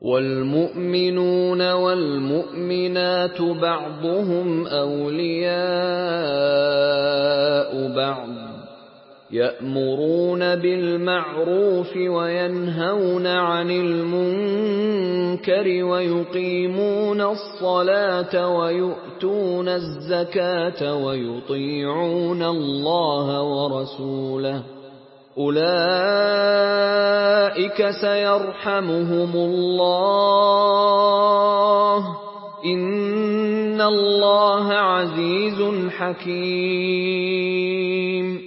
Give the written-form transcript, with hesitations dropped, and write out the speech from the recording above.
والمؤمنون والمؤمنات بعضهم أولياء بعض يأمرون بالمعروف وينهون عن المنكر ويقيمون الصلاة ويؤتون الزكاة ويطيعون الله ورسوله أولئك سيرحمهم الله إن الله عزيز حكيم.